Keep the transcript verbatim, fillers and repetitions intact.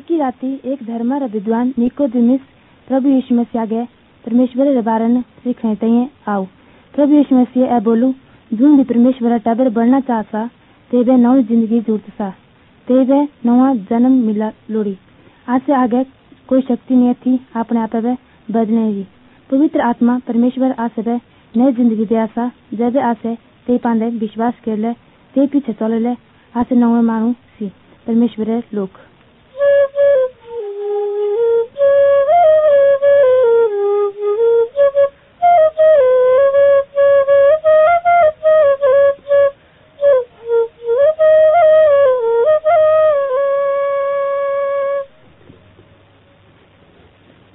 एक ही राती एक धर्म विद्वान निकोदेमुस प्रभु यीशु मसीह आगे परमेश्वर रे बारे में सीखने तय आओ। प्रभु यीशु मसीह ए बोलू जो भी परमेश्वर टाबर बनना चाहता ते वे नई जिंदगी जुड़त सा ते वे नवा जन्म मिला लोड़ी। आज से आगे कोई शक्ति नहीं थी अपने आप वे बदलने की। पवित्र आत्मा परमेश्वर आज से नई जिंदगी दे आसा जब आज से ते पांडे विश्वास कर ले ते पीछे चल ले आज से नवे मानू सी परमेश्वर लोग।